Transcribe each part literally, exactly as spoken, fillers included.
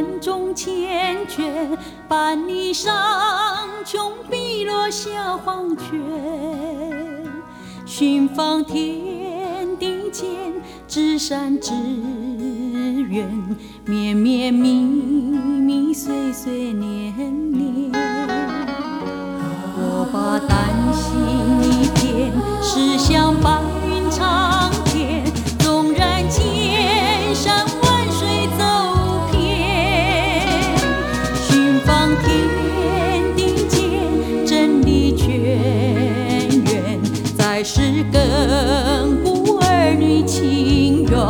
万种缱绻，伴你上穷碧落下黄泉。寻访天地间，至善至远，绵绵密密，岁岁年年。我把丹心一片，驶向白云长天，纵然千山万水走遍，寻访天地间，真理泉源，在世亘古儿女情缘。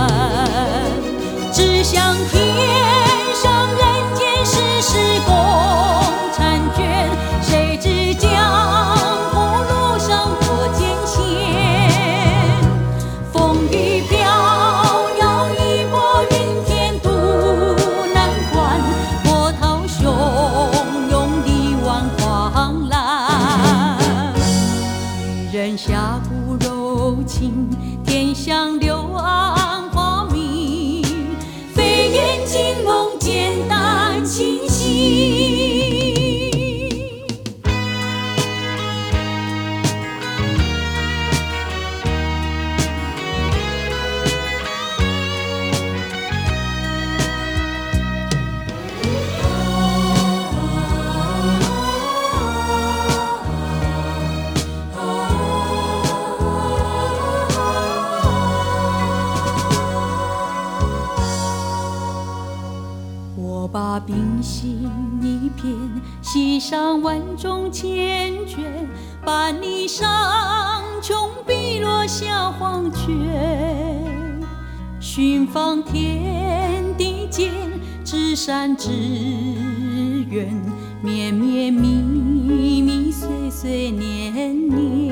只想天上人间世事共婵娟，谁知江湖路上多艰险。风雨飘摇，一波云天渡难关，波涛汹涌，力挽狂澜。女人下骨柔情，天香柳暗花明，飞燕惊梦，简单清晰。我把冰心一片，系上万种缱绻，伴你上穷碧落下黄泉。寻访天地间，至善至远，绵绵密密，岁岁年年。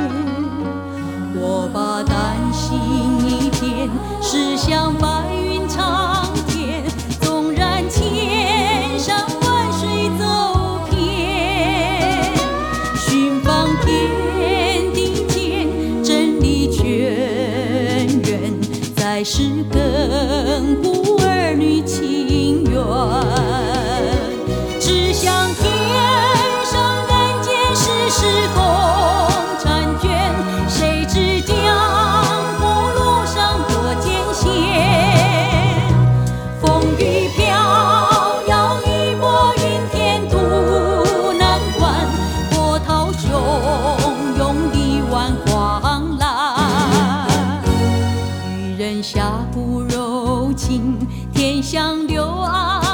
我把丹心一片，驶向白云长天，纵然千山万水走遍，寻访天地间，真理泉源，在世亘古儿女情缘。只想天上人间世事共婵娟，谁知江湖路上多艰险。风雨飘摇，一波云天渡难关，波涛汹涌，力挽狂澜。女人下骨柔情，天香柳暗